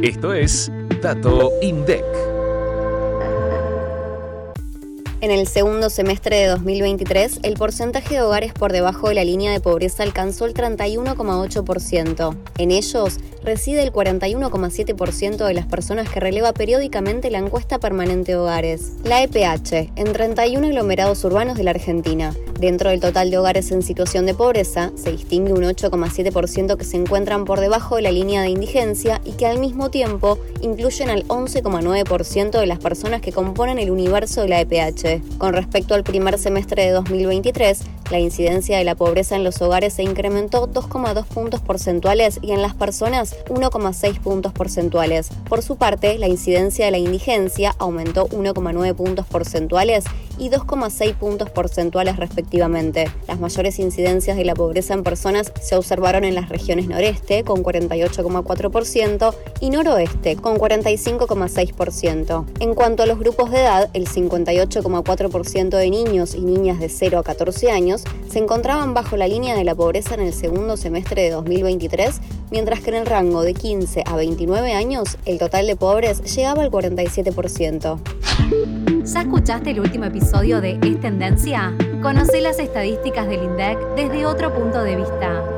Esto es Dato INDEC. En el segundo semestre de 2023, el porcentaje de hogares por debajo de la línea de pobreza alcanzó el 31,8%. En ellos, reside el 41,7% de las personas que releva periódicamente la encuesta permanente de hogares, la EPH, en 31 aglomerados urbanos de la Argentina. Dentro del total de hogares en situación de pobreza, se distingue un 8,7% que se encuentran por debajo de la línea de indigencia y que al mismo tiempo incluyen al 11,9% de las personas que componen el universo de la EPH. Con respecto al primer semestre de 2023, la incidencia de la pobreza en los hogares se incrementó 2,2 puntos porcentuales y en las personas 1,6 puntos porcentuales. Por su parte, la incidencia de la indigencia aumentó 1,9 puntos porcentuales y 2,6 puntos porcentuales respectivamente. Las mayores incidencias de la pobreza en personas se observaron en las regiones noreste, con 48,4%, y noroeste, con 45,6%. En cuanto a los grupos de edad, el 58,4% de niños y niñas de 0 a 14 años se encontraban bajo la línea de la pobreza en el segundo semestre de 2023, mientras que en el rango de 15 a 29 años, el total de pobres llegaba al 47%. ¿Ya escuchaste el último episodio de Es Tendencia? Conoce las estadísticas del INDEC desde otro punto de vista.